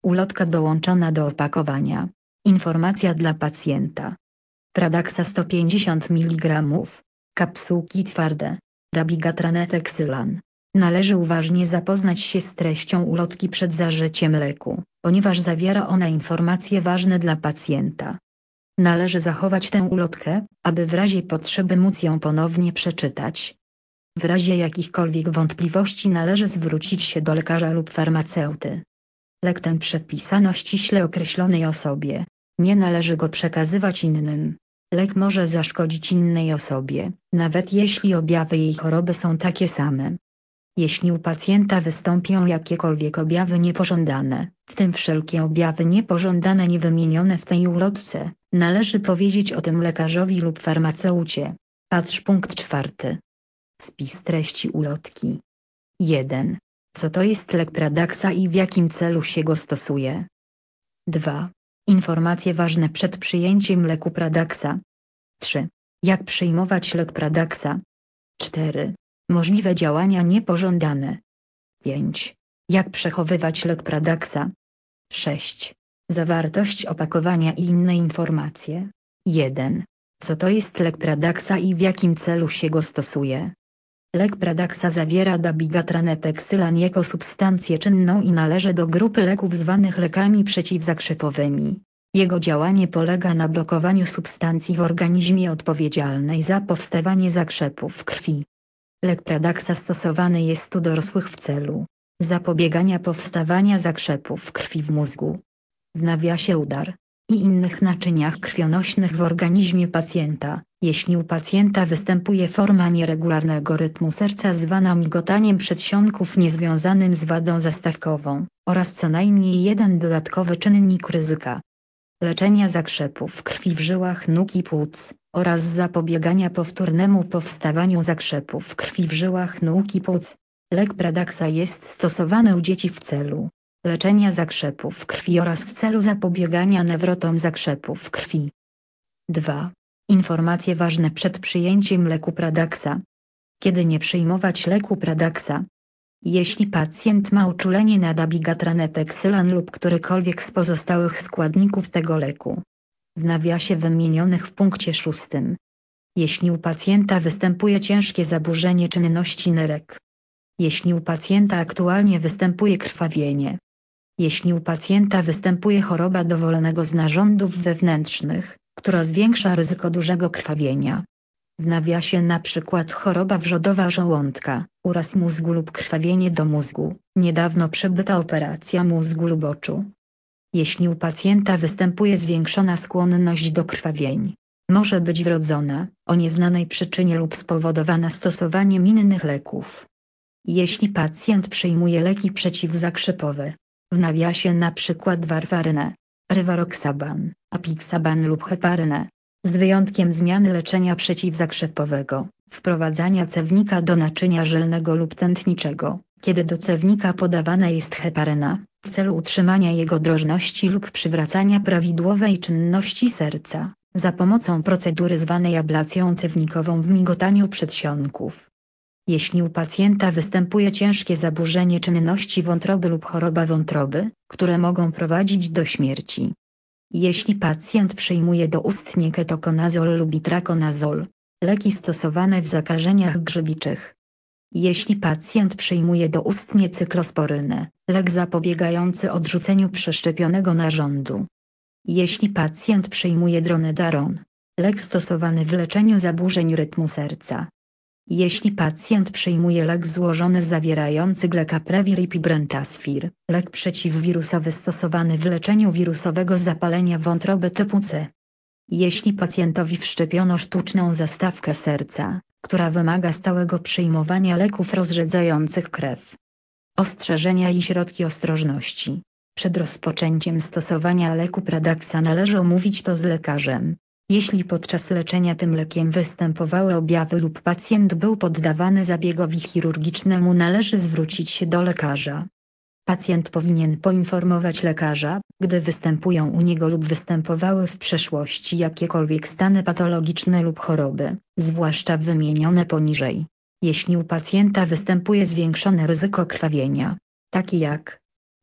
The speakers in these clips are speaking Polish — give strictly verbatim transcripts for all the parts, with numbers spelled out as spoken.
Ulotka dołączona do opakowania. Informacja dla pacjenta. Pradaxa sto pięćdziesiąt miligramów. Kapsułki twarde. Dabigatran/Exylan. Należy uważnie zapoznać się z treścią ulotki przed zażyciem leku, ponieważ zawiera ona informacje ważne dla pacjenta. Należy zachować tę ulotkę, aby w razie potrzeby móc ją ponownie przeczytać. W razie jakichkolwiek wątpliwości należy zwrócić się do lekarza lub farmaceuty. Lek ten przepisano ściśle określonej osobie. Nie należy go przekazywać innym. Lek może zaszkodzić innej osobie, nawet jeśli objawy jej choroby są takie same. Jeśli u pacjenta wystąpią jakiekolwiek objawy niepożądane, w tym wszelkie objawy niepożądane niewymienione w tej ulotce, należy powiedzieć o tym lekarzowi lub farmaceucie. Patrz punkt czwarty. Spis treści ulotki. jeden. Co to jest lek Pradaxa i w jakim celu się go stosuje? dwa. Informacje ważne przed przyjęciem leku Pradaxa. trzy. Jak przyjmować lek Pradaxa? cztery. Możliwe działania niepożądane. pięć. Jak przechowywać lek Pradaxa? sześć. Zawartość opakowania i inne informacje. jeden. Co to jest lek Pradaxa i w jakim celu się go stosuje? Lek Pradaxa zawiera dabigatran/Exylan jako substancję czynną i należy do grupy leków zwanych lekami przeciwzakrzepowymi. Jego działanie polega na blokowaniu substancji w organizmie odpowiedzialnej za powstawanie zakrzepów w krwi. Lek Pradaxa stosowany jest u dorosłych w celu zapobiegania powstawania zakrzepów w krwi w mózgu, w nawiasie udar i innych naczyniach krwionośnych w organizmie pacjenta, jeśli u pacjenta występuje forma nieregularnego rytmu serca zwana migotaniem przedsionków niezwiązanym z wadą zastawkową, oraz co najmniej jeden dodatkowy czynnik ryzyka. Leczenia zakrzepów krwi w żyłach nóg i płuc, oraz zapobiegania powtórnemu powstawaniu zakrzepów krwi w żyłach nóg i płuc. Lek Pradaxa jest stosowany u dzieci w celu leczenia zakrzepów krwi oraz w celu zapobiegania nawrotom zakrzepów krwi. dwa. Informacje ważne przed przyjęciem leku Pradaxa. Kiedy nie przyjmować leku Pradaxa? Jeśli pacjent ma uczulenie na dabigatran/Exylan lub którykolwiek z pozostałych składników tego leku, w nawiasie wymienionych w punkcie szóstym. Jeśli u pacjenta występuje ciężkie zaburzenie czynności nerek. Jeśli u pacjenta aktualnie występuje krwawienie. Jeśli u pacjenta występuje choroba dowolnego z narządów wewnętrznych, która zwiększa ryzyko dużego krwawienia. W nawiasie na przykład choroba wrzodowa żołądka, uraz mózgu lub krwawienie do mózgu, niedawno przebyta operacja mózgu lub oczu. Jeśli u pacjenta występuje zwiększona skłonność do krwawień, może być wrodzona, o nieznanej przyczynie lub spowodowana stosowaniem innych leków. Jeśli pacjent przyjmuje leki przeciwzakrzepowe, w nawiasie na przykład warfarynę, rivaroxaban, apixaban lub heparynę, z wyjątkiem zmiany leczenia przeciwzakrzepowego, wprowadzania cewnika do naczynia żylnego lub tętniczego, kiedy do cewnika podawana jest heparyna, w celu utrzymania jego drożności lub przywracania prawidłowej czynności serca, za pomocą procedury zwanej ablacją cewnikową w migotaniu przedsionków. Jeśli u pacjenta występuje ciężkie zaburzenie czynności wątroby lub choroba wątroby, które mogą prowadzić do śmierci. Jeśli pacjent przyjmuje doustnie ketokonazol lub itrakonazol, leki stosowane w zakażeniach grzybiczych. Jeśli pacjent przyjmuje doustnie cyklosporynę, lek zapobiegający odrzuceniu przeszczepionego narządu. Jeśli pacjent przyjmuje dronedaron, lek stosowany w leczeniu zaburzeń rytmu serca. Jeśli pacjent przyjmuje lek złożony zawierający glecaprevir i pibrentasfir, lek przeciwwirusowy stosowany w leczeniu wirusowego zapalenia wątroby typu C. Jeśli pacjentowi wszczepiono sztuczną zastawkę serca, która wymaga stałego przyjmowania leków rozrzedzających krew. Ostrzeżenia i środki ostrożności. Przed rozpoczęciem stosowania leku Pradaxa należy omówić to z lekarzem. Jeśli podczas leczenia tym lekiem występowały objawy lub pacjent był poddawany zabiegowi chirurgicznemu, należy zwrócić się do lekarza. Pacjent powinien poinformować lekarza, gdy występują u niego lub występowały w przeszłości jakiekolwiek stany patologiczne lub choroby, zwłaszcza wymienione poniżej. Jeśli u pacjenta występuje zwiększone ryzyko krwawienia, takie jak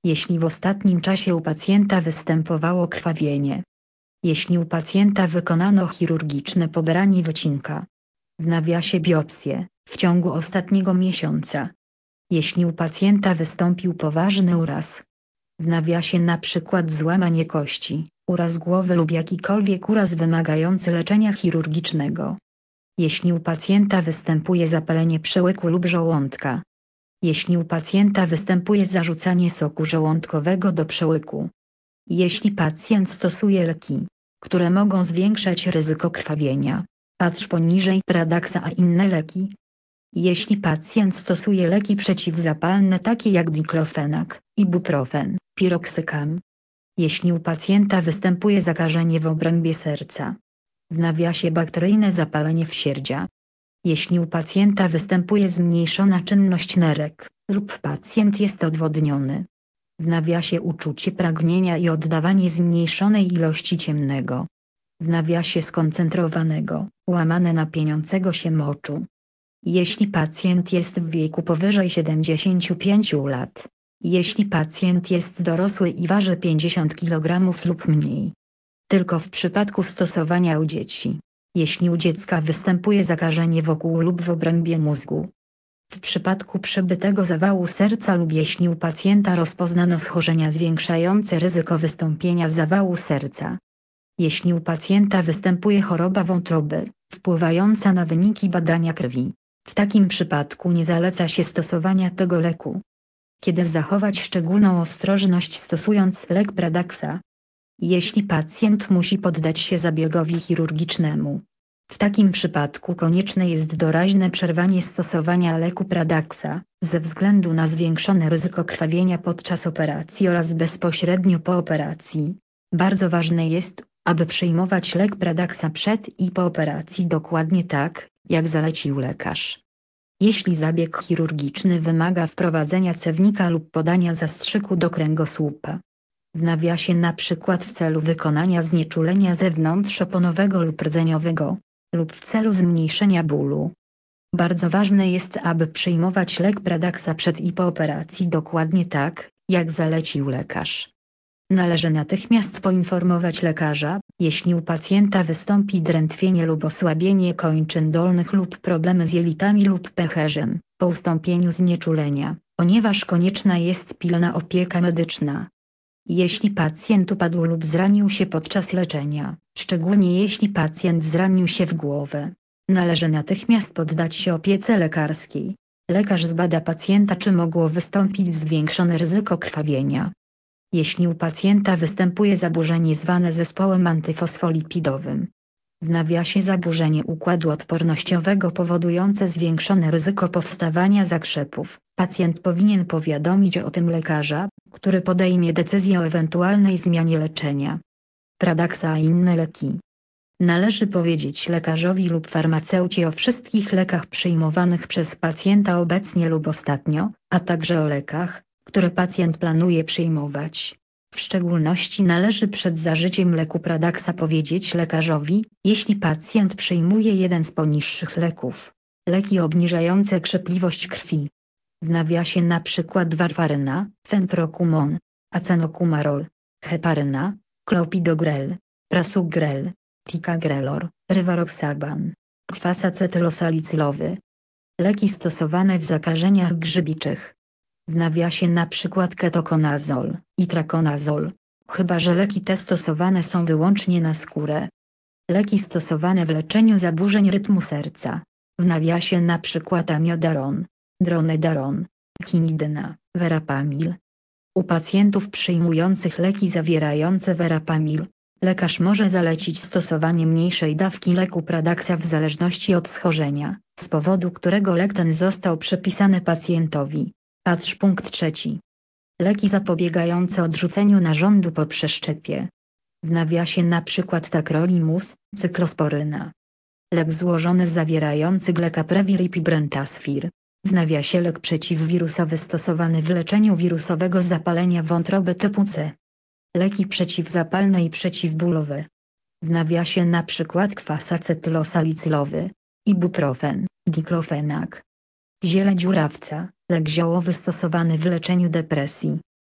Jeśli w ostatnim czasie u pacjenta występowało krwawienie. Jeśli u pacjenta wykonano chirurgiczne pobranie wycinka. W nawiasie biopsję, w ciągu ostatniego miesiąca. Jeśli u pacjenta wystąpił poważny uraz. W nawiasie na przykład złamanie kości, uraz głowy lub jakikolwiek uraz wymagający leczenia chirurgicznego. Jeśli u pacjenta występuje zapalenie przełyku lub żołądka. Jeśli u pacjenta występuje zarzucanie soku żołądkowego do przełyku. Jeśli pacjent stosuje leki, które mogą zwiększać ryzyko krwawienia. Patrz poniżej. Pradaxa a inne leki. Jeśli pacjent stosuje leki przeciwzapalne takie jak diklofenak, ibuprofen, piroksykam. Jeśli u pacjenta występuje zakażenie w obrębie serca. W nawiasie bakteryjne zapalenie wsierdzia. Jeśli u pacjenta występuje zmniejszona czynność nerek, lub pacjent jest odwodniony. W nawiasie uczucie pragnienia i oddawanie zmniejszonej ilości ciemnego. W nawiasie skoncentrowanego, łamane na pieniącego się moczu. Jeśli pacjent jest w wieku powyżej siedemdziesięciu pięciu lat. Jeśli pacjent jest dorosły i waży pięćdziesiąt kilogramów lub mniej. Tylko w przypadku stosowania u dzieci. Jeśli u dziecka występuje zakażenie wokół lub w obrębie mózgu. W przypadku przebytego zawału serca lub jeśli u pacjenta rozpoznano schorzenia zwiększające ryzyko wystąpienia zawału serca. Jeśli u pacjenta występuje choroba wątroby, wpływająca na wyniki badania krwi. W takim przypadku nie zaleca się stosowania tego leku. Kiedy zachować szczególną ostrożność stosując lek Pradaxa? Jeśli pacjent musi poddać się zabiegowi chirurgicznemu. W takim przypadku konieczne jest doraźne przerwanie stosowania leku Pradaxa, ze względu na zwiększone ryzyko krwawienia podczas operacji oraz bezpośrednio po operacji. Bardzo ważne jest, aby przyjmować lek Pradaxa przed i po operacji dokładnie tak, jak zalecił lekarz. Jeśli zabieg chirurgiczny wymaga wprowadzenia cewnika lub podania zastrzyku do kręgosłupa. W nawiasie na przykład w celu wykonania znieczulenia zewnątrzoponowego lub rdzeniowego, lub w celu zmniejszenia bólu. Bardzo ważne jest, aby przyjmować lek Pradaxa przed i po operacji dokładnie tak, jak zalecił lekarz. Należy natychmiast poinformować lekarza, jeśli u pacjenta wystąpi drętwienie lub osłabienie kończyn dolnych lub problemy z jelitami lub pęcherzem, po ustąpieniu znieczulenia, ponieważ konieczna jest pilna opieka medyczna. Jeśli pacjent upadł lub zranił się podczas leczenia, szczególnie jeśli pacjent zranił się w głowę, należy natychmiast poddać się opiece lekarskiej. Lekarz zbada pacjenta, czy mogło wystąpić zwiększone ryzyko krwawienia. Jeśli u pacjenta występuje zaburzenie zwane zespołem antyfosfolipidowym. W nawiasie zaburzenie układu odpornościowego powodujące zwiększone ryzyko powstawania zakrzepów, pacjent powinien powiadomić o tym lekarza, który podejmie decyzję o ewentualnej zmianie leczenia. Pradaxa a inne leki. Należy powiedzieć lekarzowi lub farmaceucie o wszystkich lekach przyjmowanych przez pacjenta obecnie lub ostatnio, a także o lekach, które pacjent planuje przyjmować. W szczególności należy przed zażyciem leku Pradaxa powiedzieć lekarzowi, jeśli pacjent przyjmuje jeden z poniższych leków. Leki obniżające krzepliwość krwi. W nawiasie na przykład warfaryna, fenprokumon, acenokumarol, heparyna, clopidogrel, prasugrel, ticagrelor, rivaroxaban, kwas acetylosalicylowy. Leki stosowane w zakażeniach grzybiczych. W nawiasie na przykład ketokonazol, itrakonazol, chyba że leki te stosowane są wyłącznie na skórę. Leki stosowane w leczeniu zaburzeń rytmu serca. W nawiasie na przykład amiodaron, dronedaron, quinidina, verapamil. U pacjentów przyjmujących leki zawierające verapamil, lekarz może zalecić stosowanie mniejszej dawki leku Pradaxa w zależności od schorzenia, z powodu którego lek ten został przepisany pacjentowi. Patrz punkt trzeci. Leki zapobiegające odrzuceniu narządu po przeszczepie. W nawiasie na przykład tacrolimus, cyklosporyna. Lek złożony zawierający glekaprevir i pibrentasfir. W nawiasie lek przeciwwirusowy stosowany w leczeniu wirusowego zapalenia wątroby typu C. Leki przeciwzapalne i przeciwbólowe. W nawiasie na przykład kwas acetylosalicylowy, ibuprofen, diklofenak. Ziele dziurawca, lek ziołowy stosowany w leczeniu depresji.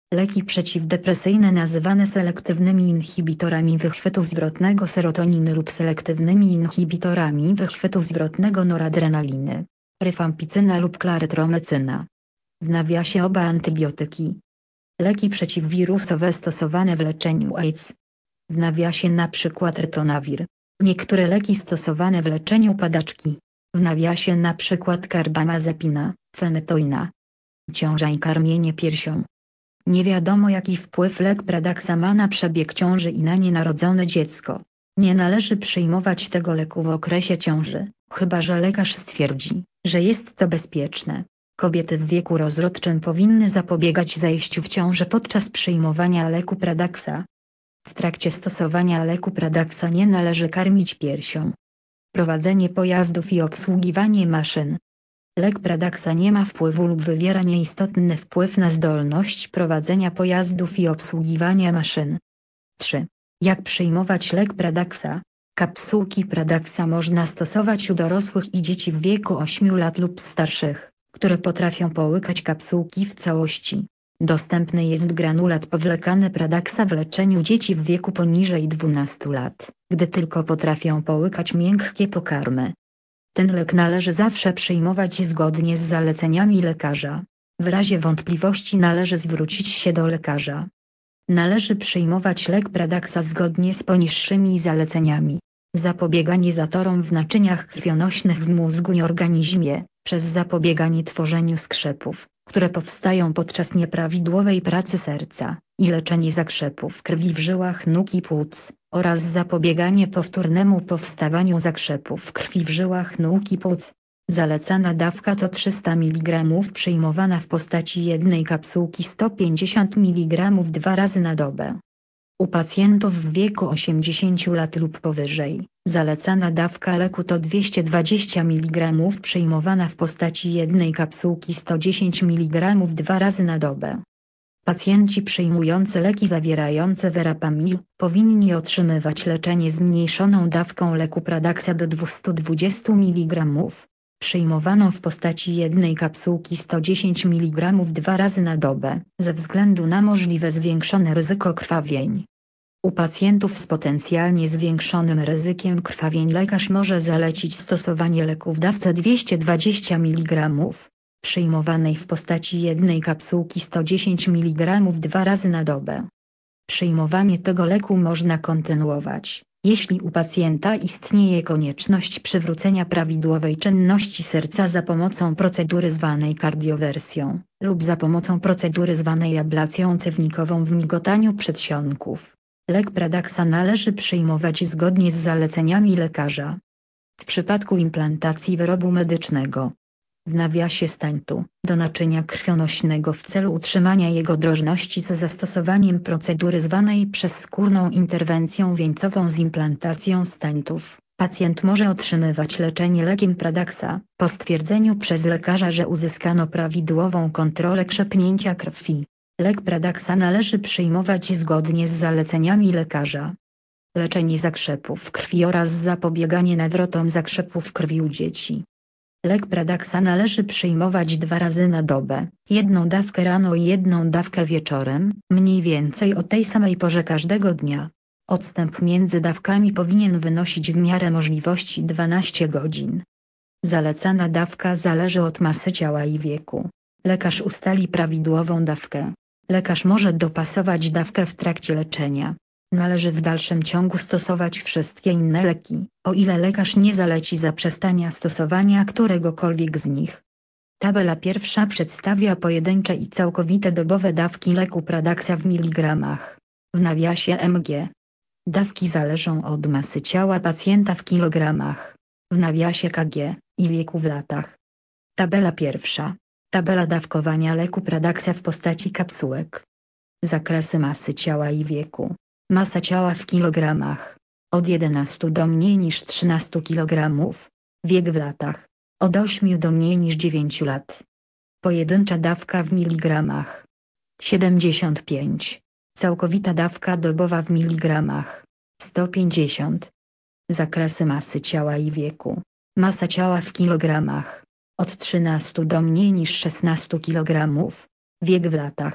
Leki przeciwdepresyjne nazywane selektywnymi inhibitorami wychwytu zwrotnego serotoniny lub selektywnymi inhibitorami wychwytu zwrotnego noradrenaliny, ryfampicyna lub klarytromycyna. W nawiasie oba antybiotyki. Leki przeciwwirusowe stosowane w leczeniu AIDS. W nawiasie na przykład rytonawir. Niektóre leki stosowane w leczeniu padaczki. W nawiasie na przykład karbamazepina, fenytoina. Ciąża i karmienie piersią. Nie wiadomo jaki wpływ lek Pradaxa ma na przebieg ciąży i na nienarodzone dziecko. Nie należy przyjmować tego leku w okresie ciąży, chyba że lekarz stwierdzi, że jest to bezpieczne. Kobiety w wieku rozrodczym powinny zapobiegać zajściu w ciążę podczas przyjmowania leku Pradaxa. W trakcie stosowania leku Pradaxa nie należy karmić piersią. Prowadzenie pojazdów i obsługiwanie maszyn. Lek Pradaxa nie ma wpływu lub wywiera nieistotny wpływ na zdolność prowadzenia pojazdów i obsługiwania maszyn. trzy. Jak przyjmować lek Pradaxa? Kapsułki Pradaxa można stosować u dorosłych i dzieci w wieku ośmiu lat lub starszych, które potrafią połykać kapsułki w całości. Dostępny jest granulat powlekany Pradaxa w leczeniu dzieci w wieku poniżej dwunastu lat, gdy tylko potrafią połykać miękkie pokarmy. Ten lek należy zawsze przyjmować zgodnie z zaleceniami lekarza. W razie wątpliwości należy zwrócić się do lekarza. Należy przyjmować lek Pradaxa zgodnie z poniższymi zaleceniami. Zapobieganie zatorom w naczyniach krwionośnych w mózgu i organizmie, przez zapobieganie tworzeniu skrzepów, które powstają podczas nieprawidłowej pracy serca, i leczenie zakrzepów krwi w żyłach nóg i płuc, oraz zapobieganie powtórnemu powstawaniu zakrzepów krwi w żyłach nóg i płuc. Zalecana dawka to trzysta miligramów przyjmowana w postaci jednej kapsułki sto pięćdziesiąt miligramów dwa razy na dobę. U pacjentów w wieku osiemdziesięciu lat lub powyżej, zalecana dawka leku to dwieście dwadzieścia miligramów przyjmowana w postaci jednej kapsułki sto dziesięć miligramów dwa razy na dobę. Pacjenci przyjmujący leki zawierające verapamil powinni otrzymywać leczenie zmniejszoną dawką leku Pradaxa do dwieście dwadzieścia miligramów, przyjmowaną w postaci jednej kapsułki sto dziesięć miligramów dwa razy na dobę, ze względu na możliwe zwiększone ryzyko krwawień. U pacjentów z potencjalnie zwiększonym ryzykiem krwawień lekarz może zalecić stosowanie leku w dawce dwieście dwadzieścia miligramów, przyjmowanej w postaci jednej kapsułki sto dziesięć miligramów dwa razy na dobę. Przyjmowanie tego leku można kontynuować, jeśli u pacjenta istnieje konieczność przywrócenia prawidłowej czynności serca za pomocą procedury zwanej kardiowersją, lub za pomocą procedury zwanej ablacją cewnikową w migotaniu przedsionków. Lek Pradaxa należy przyjmować zgodnie z zaleceniami lekarza. W przypadku implantacji wyrobu medycznego, w nawiasie stentu, do naczynia krwionośnego w celu utrzymania jego drożności z zastosowaniem procedury zwanej przezskórną interwencją wieńcową z implantacją stentów, pacjent może otrzymywać leczenie lekiem Pradaxa, po stwierdzeniu przez lekarza, że uzyskano prawidłową kontrolę krzepnięcia krwi. Lek Pradaxa należy przyjmować zgodnie z zaleceniami lekarza. Leczenie zakrzepów krwi oraz zapobieganie nawrotom zakrzepów krwi u dzieci. Lek Pradaxa należy przyjmować dwa razy na dobę, jedną dawkę rano i jedną dawkę wieczorem, mniej więcej o tej samej porze każdego dnia. Odstęp między dawkami powinien wynosić w miarę możliwości dwanaście godzin. Zalecana dawka zależy od masy ciała i wieku. Lekarz ustali prawidłową dawkę. Lekarz może dopasować dawkę w trakcie leczenia. Należy w dalszym ciągu stosować wszystkie inne leki, o ile lekarz nie zaleci zaprzestania stosowania któregokolwiek z nich. Tabela pierwsza przedstawia pojedyncze i całkowite dobowe dawki leku Pradaxa w miligramach. W nawiasie M G. Dawki zależą od masy ciała pacjenta w kilogramach. W nawiasie K G i wieku w latach. Tabela pierwsza. Tabela dawkowania leku Pradaxa w postaci kapsułek. Zakresy masy ciała i wieku. Masa ciała w kilogramach. Od jedenastu do mniej niż trzynastu kilogramów. Wiek w latach. Od ośmiu do mniej niż dziewięciu lat. Pojedyncza dawka w miligramach. siedemdziesiąt pięć. Całkowita dawka dobowa w miligramach. sto pięćdziesiąt. Zakresy masy ciała i wieku. Masa ciała w kilogramach. Od trzynastu do mniej niż szesnastu kilogramów. Wiek w latach.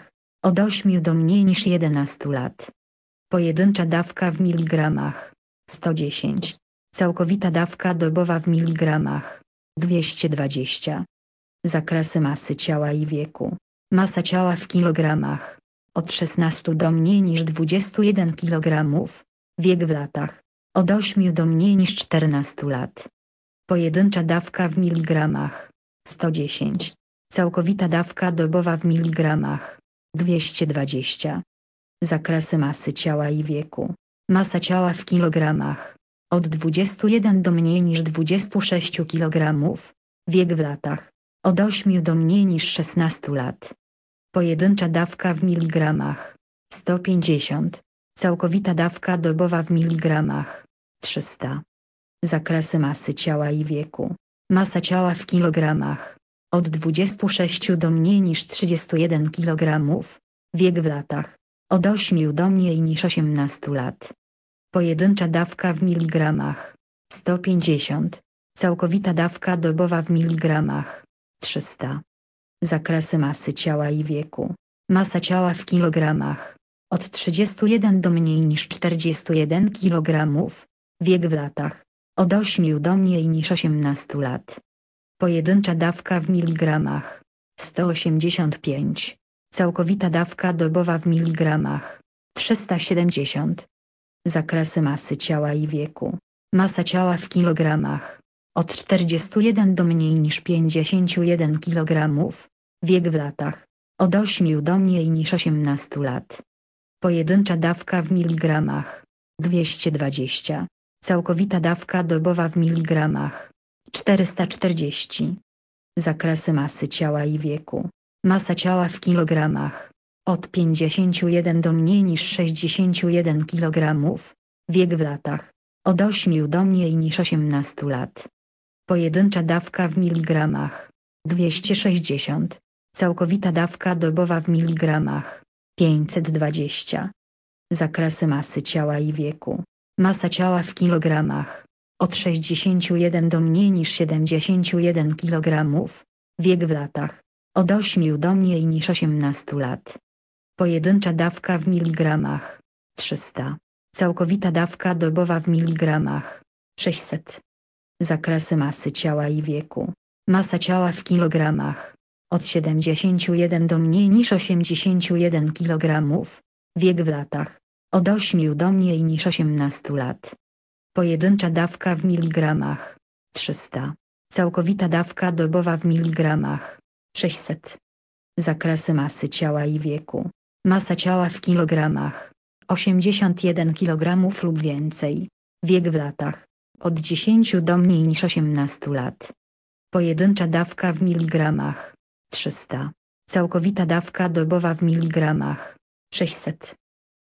Od ośmiu do mniej niż jedenastu lat. Pojedyncza dawka w miligramach. sto dziesięć. Całkowita dawka dobowa w miligramach. dwieście dwadzieścia. Zakresy masy ciała i wieku. Masa ciała w kilogramach. Od szesnastu do mniej niż dwudziestu jeden kilogramów. Wiek w latach. Od ośmiu do mniej niż czternastu lat. Pojedyncza dawka w miligramach. sto dziesięć. Całkowita dawka dobowa w miligramach. dwieście dwadzieścia. Zakresy masy ciała i wieku. Masa ciała w kilogramach. Od dwudziestu jeden do mniej niż dwudziestu sześciu kilogramów. Wiek w latach. Od ośmiu do mniej niż szesnastu lat. Pojedyncza dawka w miligramach. sto pięćdziesiąt. Całkowita dawka dobowa w miligramach. trzysta. Zakresy masy ciała i wieku. Masa ciała w kilogramach. Od dwudziestu sześciu do mniej niż trzydziestu jeden kilogramów. Wiek w latach. Od ośmiu do mniej niż osiemnastu lat. Pojedyncza dawka w miligramach. sto pięćdziesiąt. Całkowita dawka dobowa w miligramach. trzysta. Zakresy masy ciała i wieku. Masa ciała w kilogramach. Od trzydziestu jeden do mniej niż czterdziestu jeden kilogramów. Wiek w latach. Od ośmiu do mniej niż osiemnastu lat. Pojedyncza dawka w miligramach. sto osiemdziesiąt pięć. Całkowita dawka dobowa w miligramach. trzysta siedemdziesiąt. Zakresy masy ciała i wieku. Masa ciała w kilogramach. Od czterdziestu jeden do mniej niż pięćdziesięciu jeden kilogramów. Wiek w latach. Od ośmiu do mniej niż osiemnastu lat. Pojedyncza dawka w miligramach. dwieście dwadzieścia. Całkowita dawka dobowa w miligramach. czterysta czterdzieści. Zakresy masy ciała i wieku. Masa ciała w kilogramach. Od pięćdziesięciu jeden do mniej niż sześćdziesięciu jeden kilogramów. Wiek w latach. Od ośmiu do mniej niż osiemnastu lat. Pojedyncza dawka w miligramach. dwieście sześćdziesiąt. Całkowita dawka dobowa w miligramach. pięćset dwadzieścia. Zakresy masy ciała i wieku. Masa ciała w kilogramach. Od sześćdziesięciu jeden do mniej niż siedemdziesięciu jeden kilogramów. Wiek w latach. Od ośmiu do mniej niż osiemnastu lat. Pojedyncza dawka w miligramach. trzysta. Całkowita dawka dobowa w miligramach. sześćset. Zakresy masy ciała i wieku. Masa ciała w kilogramach. Od siedemdziesięciu jeden do mniej niż osiemdziesięciu jeden kilogramów. Wiek w latach. Od ośmiu do mniej niż osiemnastu lat. Pojedyncza dawka w miligramach. trzysta. Całkowita dawka dobowa w miligramach. sześćset. Zakresy masy ciała i wieku. Masa ciała w kilogramach. osiemdziesiąt jeden kilogramów lub więcej. Wiek w latach. Od dziesięciu do mniej niż osiemnastu lat. Pojedyncza dawka w miligramach. trzysta. Całkowita dawka dobowa w miligramach. sześćset.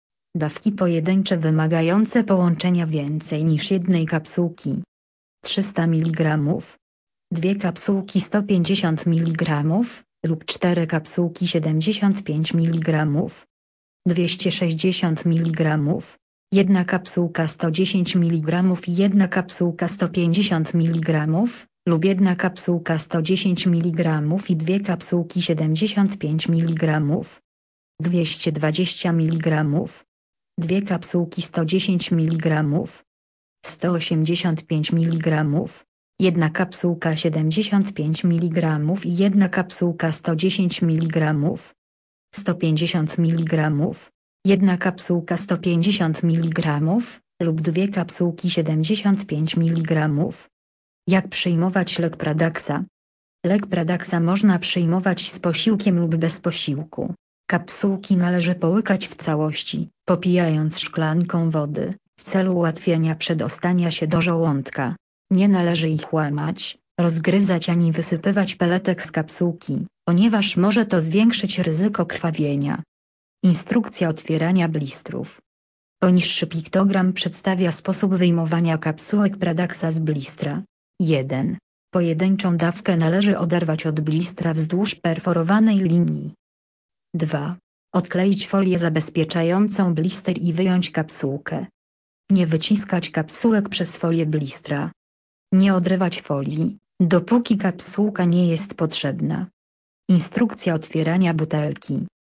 Dawki pojedyncze wymagające połączenia więcej niż jednej kapsułki. trzysta miligramów. Dwie kapsułki sto pięćdziesiąt miligramów, lub cztery kapsułki siedemdziesiąt pięć miligramów. dwieście sześćdziesiąt miligramów. Jedna kapsułka sto dziesięć miligramów i jedna kapsułka sto pięćdziesiąt miligramów, lub jedna kapsułka sto dziesięć miligramów i dwie kapsułki siedemdziesiąt pięć miligramów. dwieście dwadzieścia miligramów. Dwie kapsułki sto dziesięć miligramów. sto osiemdziesiąt pięć miligramów. Jedna kapsułka siedemdziesiąt pięć miligramów i jedna kapsułka sto dziesięć miligramów. sto pięćdziesiąt miligramów. Jedna kapsułka sto pięćdziesiąt miligramów, lub dwie kapsułki siedemdziesiąt pięć miligramów. Jak przyjmować lek Pradaxa? Lek Pradaxa można przyjmować z posiłkiem lub bez posiłku. Kapsułki należy połykać w całości, popijając szklanką wody, w celu ułatwienia przedostania się do żołądka. Nie należy ich łamać, rozgryzać ani wysypywać peletek z kapsułki, ponieważ może to zwiększyć ryzyko krwawienia. Instrukcja otwierania blistrów. Poniższy piktogram przedstawia sposób wyjmowania kapsułek Pradaxa z blistra. jeden. Pojedynczą dawkę należy oderwać od blistra wzdłuż perforowanej linii. dwa. Odkleić folię zabezpieczającą blister i wyjąć kapsułkę. Nie wyciskać kapsułek przez folię blistra. Nie odrywać folii, dopóki kapsułka nie jest potrzebna. Instrukcja otwierania butelki.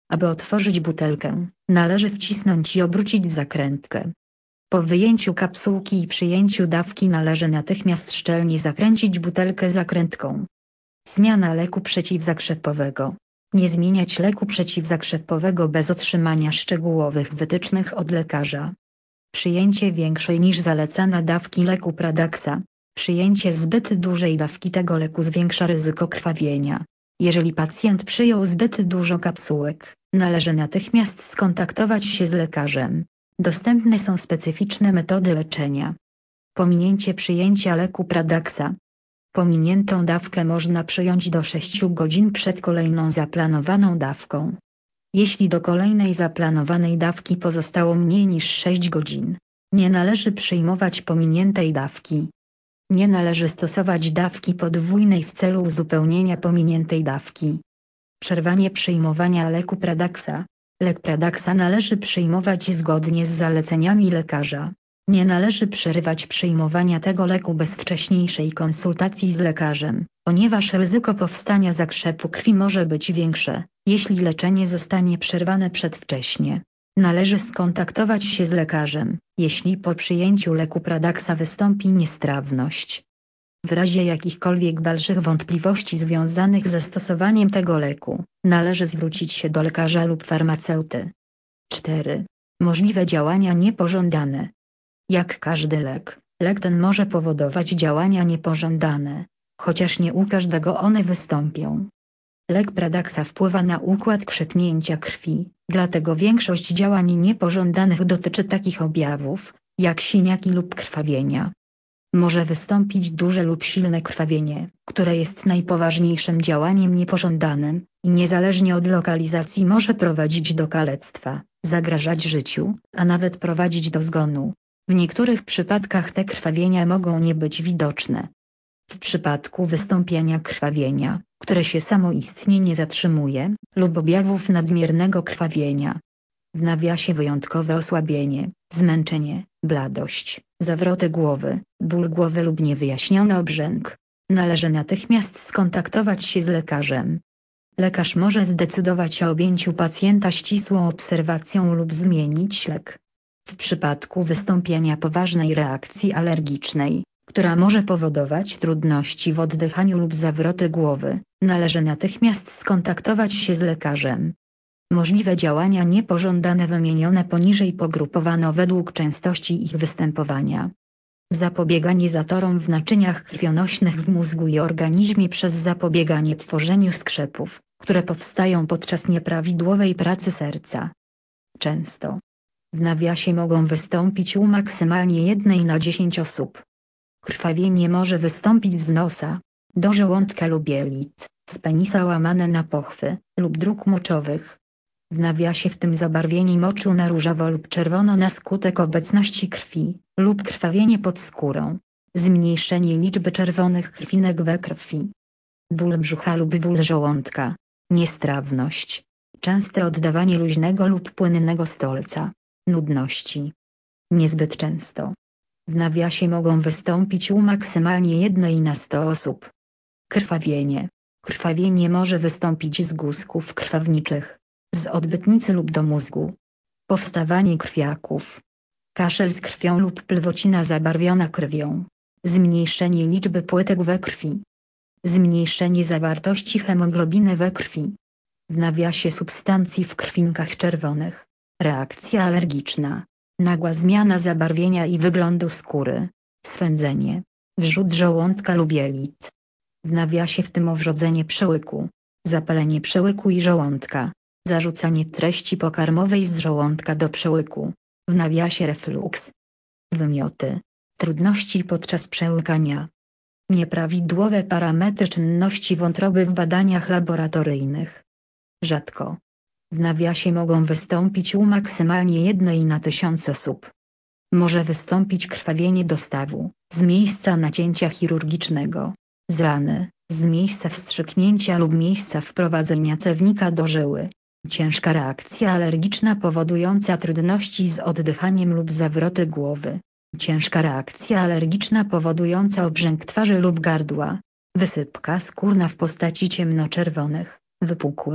Aby otworzyć butelkę, należy wcisnąć i obrócić zakrętkę. Po wyjęciu kapsułki i przyjęciu dawki należy natychmiast szczelnie zakręcić butelkę zakrętką. Zmiana leku przeciwzakrzepowego. Nie zmieniać leku przeciwzakrzepowego bez otrzymania szczegółowych wytycznych od lekarza. Przyjęcie większej niż zalecana dawki leku Pradaxa. Przyjęcie zbyt dużej dawki tego leku zwiększa ryzyko krwawienia. Jeżeli pacjent przyjął zbyt dużo kapsułek, należy natychmiast skontaktować się z lekarzem. Dostępne są specyficzne metody leczenia. Pominięcie przyjęcia leku Pradaxa. Pominiętą dawkę można przyjąć do sześciu godzin przed kolejną zaplanowaną dawką. Jeśli do kolejnej zaplanowanej dawki pozostało mniej niż sześć godzin, nie należy przyjmować pominiętej dawki. Nie należy stosować dawki podwójnej w celu uzupełnienia pominiętej dawki. Przerwanie przyjmowania leku Pradaxa. Lek Pradaxa należy przyjmować zgodnie z zaleceniami lekarza. Nie należy przerywać przyjmowania tego leku bez wcześniejszej konsultacji z lekarzem, ponieważ ryzyko powstania zakrzepu krwi może być większe, jeśli leczenie zostanie przerwane przedwcześnie. Należy skontaktować się z lekarzem, jeśli po przyjęciu leku Pradaxa wystąpi niestrawność. W razie jakichkolwiek dalszych wątpliwości związanych ze stosowaniem tego leku, należy zwrócić się do lekarza lub farmaceuty. cztery. Możliwe działania niepożądane. Jak każdy lek, lek ten może powodować działania niepożądane, chociaż nie u każdego one wystąpią. Lek Pradaxa wpływa na układ krzepnięcia krwi, dlatego większość działań niepożądanych dotyczy takich objawów, jak siniaki lub krwawienia. Może wystąpić duże lub silne krwawienie, które jest najpoważniejszym działaniem niepożądanym i niezależnie od lokalizacji może prowadzić do kalectwa, zagrażać życiu, a nawet prowadzić do zgonu. W niektórych przypadkach te krwawienia mogą nie być widoczne. W przypadku wystąpienia krwawienia, które się samoistnie nie zatrzymuje, lub objawów nadmiernego krwawienia, w nawiasie wyjątkowe osłabienie, zmęczenie, bladość, zawroty głowy, ból głowy lub niewyjaśniony obrzęk, należy natychmiast skontaktować się z lekarzem. Lekarz może zdecydować o objęciu pacjenta ścisłą obserwacją lub zmienić lek. W przypadku wystąpienia poważnej reakcji alergicznej, która może powodować trudności w oddychaniu lub zawroty głowy, należy natychmiast skontaktować się z lekarzem. Możliwe działania niepożądane wymienione poniżej pogrupowano według częstości ich występowania. Zapobieganie zatorom w naczyniach krwionośnych w mózgu i organizmie przez zapobieganie tworzeniu skrzepów, które powstają podczas nieprawidłowej pracy serca. Często w nawiasie mogą wystąpić u maksymalnie jednej na dziesięć osób. Krwawienie może wystąpić z nosa, do żołądka lub jelit, z penisa łamane na pochwy, lub dróg moczowych. W nawiasie w tym zabarwienie moczu na różowo lub czerwono na skutek obecności krwi, lub krwawienie pod skórą. Zmniejszenie liczby czerwonych krwinek we krwi. Ból brzucha lub ból żołądka. Niestrawność. Częste oddawanie luźnego lub płynnego stolca. Nudności. Niezbyt często. W nawiasie mogą wystąpić u maksymalnie jednej na sto osób. Krwawienie. Krwawienie może wystąpić z guzków krwawniczych, z odbytnicy lub do mózgu. Powstawanie krwiaków. Kaszel z krwią lub plwocina zabarwiona krwią. Zmniejszenie liczby płytek we krwi. Zmniejszenie zawartości hemoglobiny we krwi. W nawiasie substancji w krwinkach czerwonych. Reakcja alergiczna. Nagła zmiana zabarwienia i wyglądu skóry. Swędzenie. Wrzód żołądka lub jelit. W nawiasie w tym owrzodzenie przełyku. Zapalenie przełyku i żołądka. Zarzucanie treści pokarmowej z żołądka do przełyku. W nawiasie refluks. Wymioty. Trudności podczas przełykania. Nieprawidłowe parametry czynności wątroby w badaniach laboratoryjnych. Rzadko. W nawiasie mogą wystąpić u maksymalnie jednej na tysiąc osób. Może wystąpić krwawienie dostawu, z miejsca nacięcia chirurgicznego, z rany, z miejsca wstrzyknięcia lub miejsca wprowadzenia cewnika do żyły. Ciężka reakcja alergiczna powodująca trudności z oddychaniem lub zawroty głowy. Ciężka reakcja alergiczna powodująca obrzęk twarzy lub gardła. Wysypka skórna w postaci ciemnoczerwonych, wypukłych,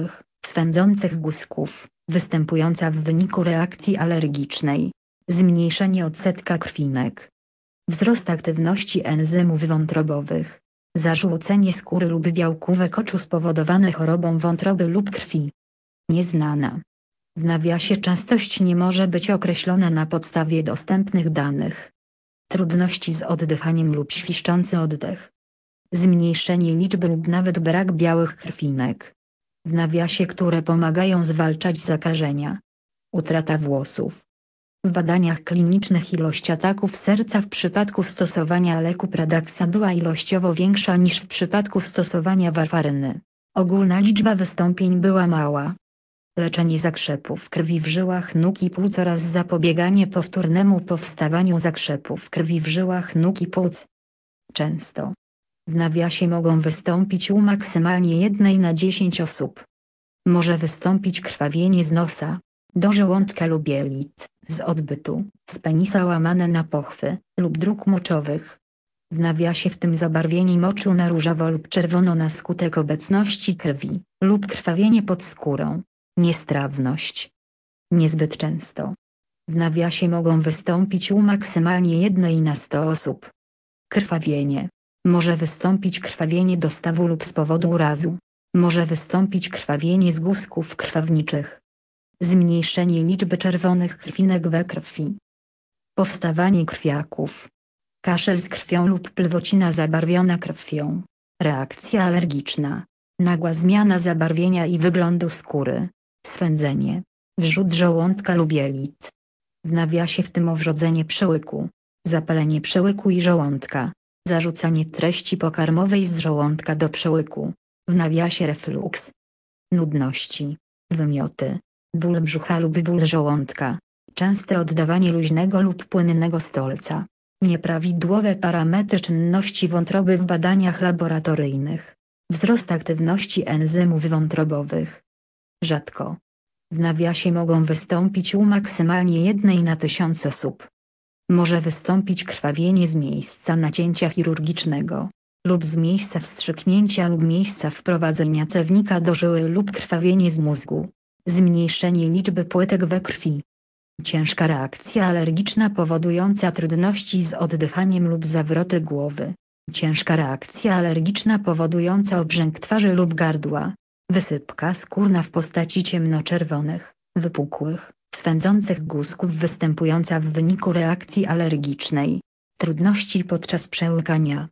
swędzących guzków, występująca w wyniku reakcji alergicznej, zmniejszenie odsetka krwinek, wzrost aktywności enzymów wątrobowych, zażłocenie skóry lub białkówek oczu spowodowane chorobą wątroby lub krwi. Nieznana. W nawiasie częstość nie może być określona na podstawie dostępnych danych. Trudności z oddychaniem lub świszczący oddech. Zmniejszenie liczby lub nawet brak białych krwinek. W nawiasie, które pomagają zwalczać zakażenia. Utrata włosów. W badaniach klinicznych ilość ataków serca w przypadku stosowania leku Pradaxa była ilościowo większa niż w przypadku stosowania warfaryny. Ogólna liczba wystąpień była mała. Leczenie zakrzepów krwi w żyłach nóg i płuc oraz zapobieganie powtórnemu powstawaniu zakrzepów krwi w żyłach nóg i płuc. Często. W nawiasie mogą wystąpić u maksymalnie jednej na dziesięć osób. Może wystąpić krwawienie z nosa, do żołądka lub jelit, z odbytu, z penisa łamane na pochwy, lub dróg moczowych. W nawiasie w tym zabarwienie moczu na różowo lub czerwono na skutek obecności krwi, lub krwawienie pod skórą. Niestrawność. Niezbyt często. W nawiasie mogą wystąpić u maksymalnie jednej na sto osób. Krwawienie. Może wystąpić krwawienie do stawu lub z powodu urazu. Może wystąpić krwawienie z guzków krwawniczych. Zmniejszenie liczby czerwonych krwinek we krwi. Powstawanie krwiaków. Kaszel z krwią lub plwocina zabarwiona krwią. Reakcja alergiczna. Nagła zmiana zabarwienia i wyglądu skóry. Swędzenie. Wrzód żołądka lub jelit. W nawiasie w tym owrzodzenie przełyku. Zapalenie przełyku i żołądka. Zarzucanie treści pokarmowej z żołądka do przełyku. W nawiasie refluks. Nudności. Wymioty. Ból brzucha lub ból żołądka. Częste oddawanie luźnego lub płynnego stolca. Nieprawidłowe parametry czynności wątroby w badaniach laboratoryjnych. Wzrost aktywności enzymów wątrobowych. Rzadko. W nawiasie mogą wystąpić u maksymalnie jednej na tysiąc osób. Może wystąpić krwawienie z miejsca nacięcia chirurgicznego, lub z miejsca wstrzyknięcia lub miejsca wprowadzenia cewnika do żyły lub krwawienie z mózgu. Zmniejszenie liczby płytek we krwi. Ciężka reakcja alergiczna powodująca trudności z oddychaniem lub zawroty głowy. Ciężka reakcja alergiczna powodująca obrzęk twarzy lub gardła. Wysypka skórna w postaci ciemnoczerwonych, wypukłych, swędzących guzków występująca w wyniku reakcji alergicznej. Trudności podczas przełykania.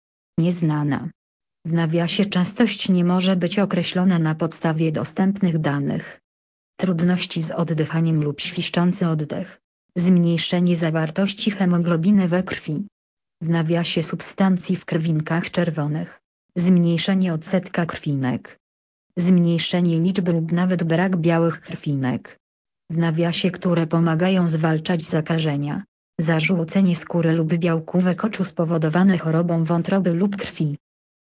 Nieznana. W nawiasie częstość nie może być określona na podstawie dostępnych danych. Trudności z oddychaniem lub świszczący oddech. Zmniejszenie zawartości hemoglobiny we krwi. W nawiasie substancji w krwinkach czerwonych. Zmniejszenie odsetka krwinek. Zmniejszenie liczby lub nawet brak białych krwinek. W nawiasie, które pomagają zwalczać zakażenia. Zażłocenie skóry lub białkówek oczu spowodowane chorobą wątroby lub krwi.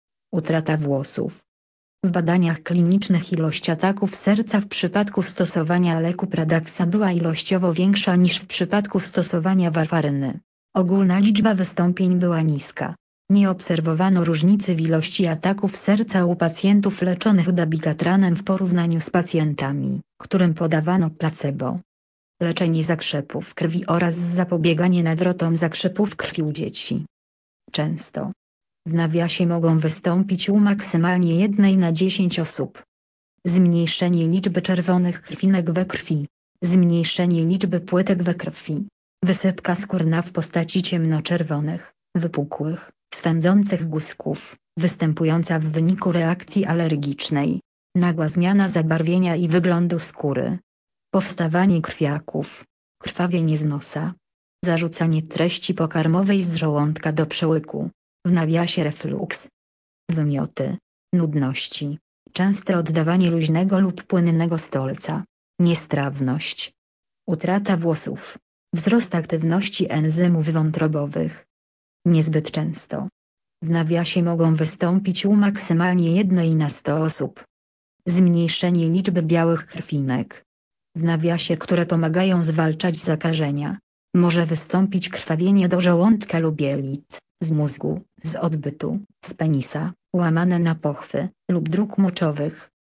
Utrata włosów. W badaniach klinicznych ilość ataków serca w przypadku stosowania leku Pradaxa była ilościowo większa niż w przypadku stosowania warfaryny. Ogólna liczba wystąpień była niska. Nie obserwowano różnicy w ilości ataków serca u pacjentów leczonych dabigatranem w porównaniu z pacjentami, którym podawano placebo. Leczenie zakrzepów krwi oraz zapobieganie nawrotom zakrzepów krwi u dzieci. Często. W nawiasie mogą wystąpić u maksymalnie jednej na dziesięć osób. Zmniejszenie liczby czerwonych krwinek we krwi. Zmniejszenie liczby płytek we krwi. Wysypka skórna w postaci ciemnoczerwonych, wypukłych, swędzących guzków, występująca w wyniku reakcji alergicznej. Nagła zmiana zabarwienia i wyglądu skóry. Powstawanie krwiaków. Krwawienie z nosa. Zarzucanie treści pokarmowej z żołądka do przełyku. W nawiasie refluks. Wymioty. Nudności. Częste oddawanie luźnego lub płynnego stolca. Niestrawność. Utrata włosów. Wzrost aktywności enzymów wątrobowych. Niezbyt często. W nawiasie mogą wystąpić u maksymalnie jednej na sto osób. Zmniejszenie liczby białych krwinek. W nawiasie, które pomagają zwalczać zakażenia. Może wystąpić krwawienie do żołądka lub jelit, z mózgu, z odbytu, z penisa, łamane na pochwy, lub dróg moczowych. W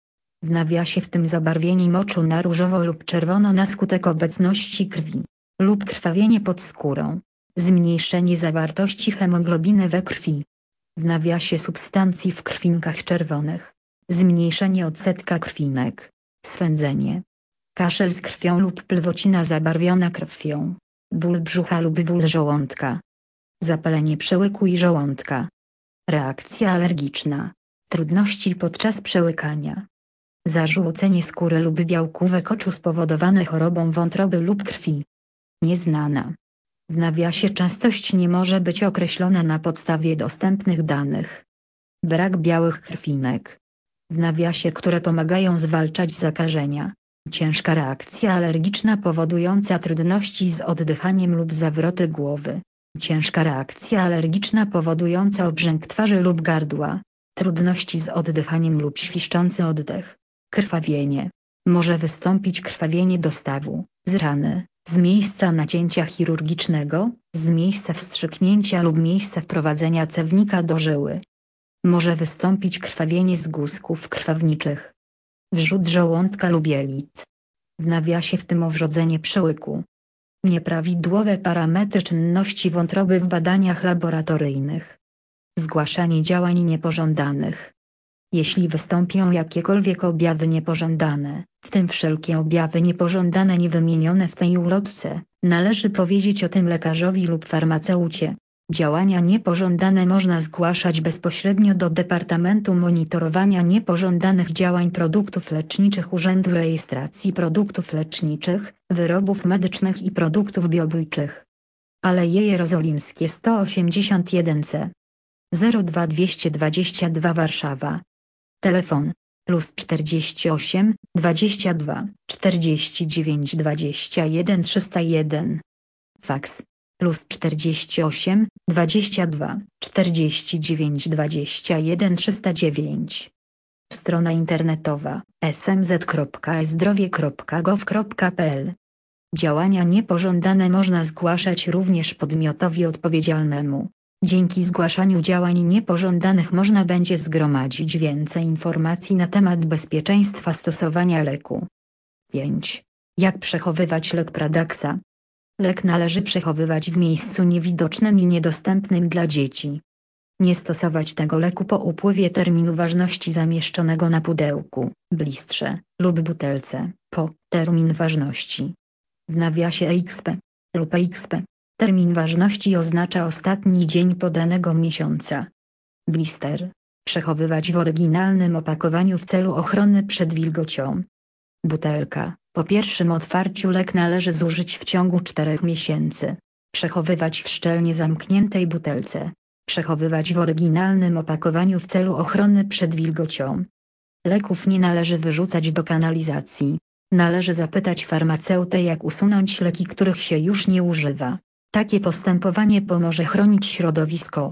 w nawiasie w tym zabarwienie moczu na różowo lub czerwono na skutek obecności krwi, lub krwawienie pod skórą, zmniejszenie zawartości hemoglobiny we krwi, w nawiasie substancji w krwinkach czerwonych, zmniejszenie odsetka krwinek, swędzenie, kaszel z krwią lub plwocina zabarwiona krwią, ból brzucha lub ból żołądka, zapalenie przełyku i żołądka, reakcja alergiczna, trudności podczas przełykania, zażółcenie skóry lub białkówek oczu spowodowane chorobą wątroby lub krwi. Nieznana. W nawiasie częstość nie może być określona na podstawie dostępnych danych. Brak białych krwinek. W nawiasie, które pomagają zwalczać zakażenia. Ciężka reakcja alergiczna powodująca trudności z oddychaniem lub zawroty głowy. Ciężka reakcja alergiczna powodująca obrzęk twarzy lub gardła. Trudności z oddychaniem lub świszczący oddech. Krwawienie. Może wystąpić krwawienie dostawu, z rany, z miejsca nacięcia chirurgicznego, z miejsca wstrzyknięcia lub miejsca wprowadzenia cewnika do żyły. Może wystąpić krwawienie z guzków krwawniczych. Wrzód żołądka lub jelit. W nawiasie w tym owrzodzenie przełyku. Nieprawidłowe parametry czynności wątroby w badaniach laboratoryjnych. Zgłaszanie działań niepożądanych. Jeśli wystąpią jakiekolwiek objawy niepożądane, w tym wszelkie objawy niepożądane niewymienione w tej ulotce, należy powiedzieć o tym lekarzowi lub farmaceucie. Działania niepożądane można zgłaszać bezpośrednio do Departamentu Monitorowania Niepożądanych Działań Produktów Leczniczych Urzędu Rejestracji Produktów Leczniczych, Wyrobów Medycznych i Produktów Biobójczych. Aleje Jerozolimskie sto osiemdziesiąt jeden C. zero dwa dwieście dwadzieścia dwa Warszawa. Telefon plus czterdzieści osiem, dwadzieścia dwa, czterdzieści dziewięć dwadzieścia jeden trzysta jeden. Faks plus czterdzieści osiem, dwadzieścia dwa, czterdzieści dziewięć dwadzieścia jeden trzysta dziewięć. Strona internetowa s m z kropka e zdrowie kropka gov kropka p l. Działania niepożądane można zgłaszać również podmiotowi odpowiedzialnemu. Dzięki zgłaszaniu działań niepożądanych można będzie zgromadzić więcej informacji na temat bezpieczeństwa stosowania leku. pięć. Jak przechowywać lek Pradaxa? Lek należy przechowywać w miejscu niewidocznym i niedostępnym dla dzieci. Nie stosować tego leku po upływie terminu ważności zamieszczonego na pudełku, blistrze lub butelce, po termin ważności. W nawiasie E X P lub E X P. Termin ważności oznacza ostatni dzień podanego miesiąca. Blister. Przechowywać w oryginalnym opakowaniu w celu ochrony przed wilgocią. Butelka. Po pierwszym otwarciu lek należy zużyć w ciągu czterech miesięcy. Przechowywać w szczelnie zamkniętej butelce. Przechowywać w oryginalnym opakowaniu w celu ochrony przed wilgocią. Leków nie należy wyrzucać do kanalizacji. Należy zapytać farmaceutę, jak usunąć leki, których się już nie używa. Takie postępowanie pomoże chronić środowisko.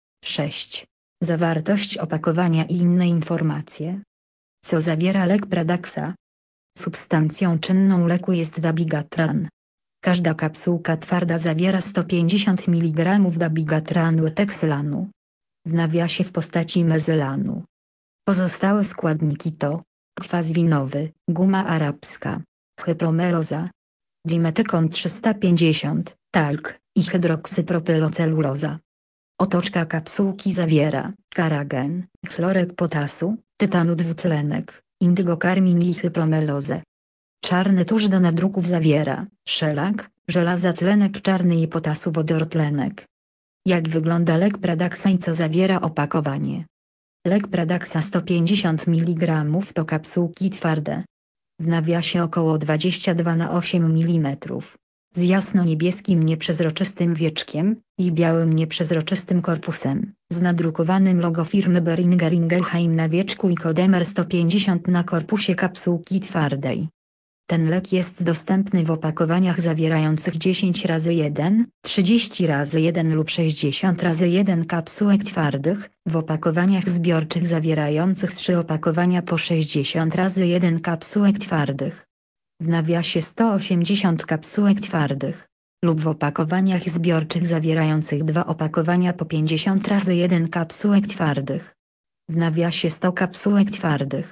sześć. Zawartość opakowania i inne informacje. Co zawiera lek Pradaxa? Substancją czynną leku jest dabigatran. Każda kapsułka twarda zawiera sto pięćdziesiąt miligramów dabigatranu eteksylanu. W nawiasie w postaci mezylanu. Pozostałe składniki to kwas winowy, guma arabska, hypromeloza, dimetykon trzysta pięćdziesiąt, talk i hydroksypropyloceluloza. Otoczka kapsułki zawiera karagen, chlorek potasu, tytanu dwutlenek, indygokarmin i hypromelozę. Czarny tusz do nadruków zawiera szelak, żelaza tlenek czarny i potasu wodortlenek. Jak wygląda lek Pradaxa i co zawiera opakowanie? Lek Pradaxa sto pięćdziesiąt miligramów to kapsułki twarde. W nawiasie około dwadzieścia dwa na osiem milimetrów. Z jasno-niebieskim nieprzezroczystym wieczkiem i białym nieprzezroczystym korpusem, z nadrukowanym logo firmy Boehringer Ingelheim na wieczku i kodem R sto pięćdziesiąt na korpusie kapsułki twardej. Ten lek jest dostępny w opakowaniach zawierających dziesięć razy jeden, trzydzieści razy jeden lub sześćdziesiąt razy jeden kapsułek twardych, w opakowaniach zbiorczych zawierających trzy opakowania po sześćdziesiąt razy jeden kapsułek twardych. W nawiasie sto osiemdziesiąt kapsułek twardych, lub w opakowaniach zbiorczych zawierających dwa opakowania po pięćdziesiąt razy jeden kapsułek twardych. W nawiasie sto kapsułek twardych.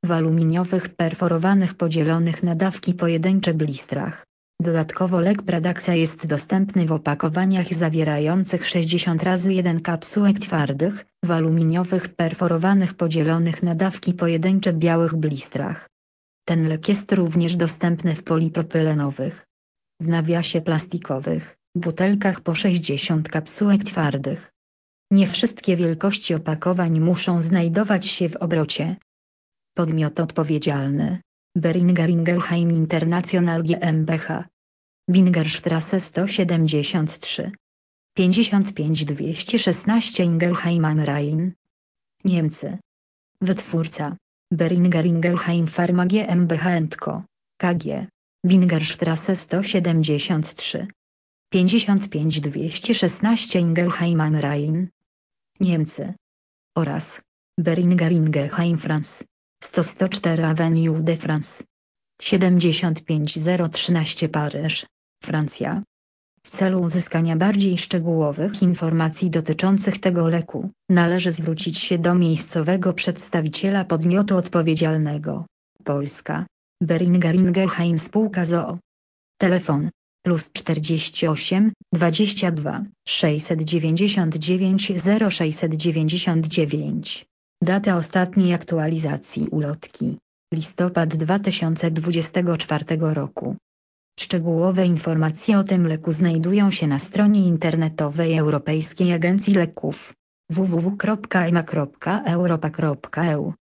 w aluminiowych perforowanych podzielonych na dawki pojedyncze blistrach. Dodatkowo lek Pradaxa jest dostępny w opakowaniach zawierających sześćdziesiąt razy jeden kapsułek twardych, w aluminiowych perforowanych podzielonych na dawki pojedyncze białych blistrach. Ten lek jest również dostępny w polipropylenowych, w nawiasie plastikowych, butelkach po sześćdziesiąt kapsułek twardych. Nie wszystkie wielkości opakowań muszą znajdować się w obrocie. Podmiot odpowiedzialny: Boehringer Ingelheim International GmbH. Bingerstrasse sto siedemdziesiąt trzy, pięćdziesiąt pięć dwieście szesnaście Ingelheim am Rhein. Niemcy. Wytwórca: Boehringer Ingelheim Pharma GmbH and Co. K G. Bingerstrasse sto siedemdziesiąt trzy, pięćdziesiąt pięć dwieście szesnaście Ingelheim am Rhein. Niemcy. Oraz Boehringer Ingelheim France. sto sto cztery Avenue de France. siedemdziesiąt pięć zero trzynaście Paryż, Francja. W celu uzyskania bardziej szczegółowych informacji dotyczących tego leku, należy zwrócić się do miejscowego przedstawiciela podmiotu odpowiedzialnego. Polska. Boehringer Ingelheim Spółka z o o. Telefon: plus czterdzieści osiem, dwadzieścia dwa, sześćset dziewięćdziesiąt dziewięć zero sześćset dziewięćdziesiąt dziewięć. Data ostatniej aktualizacji ulotki: listopad dwa tysiące dwudziestego czwartego roku. Szczegółowe informacje o tym leku znajdują się na stronie internetowej Europejskiej Agencji Leków w w w kropka e m a kropka europa kropka e u.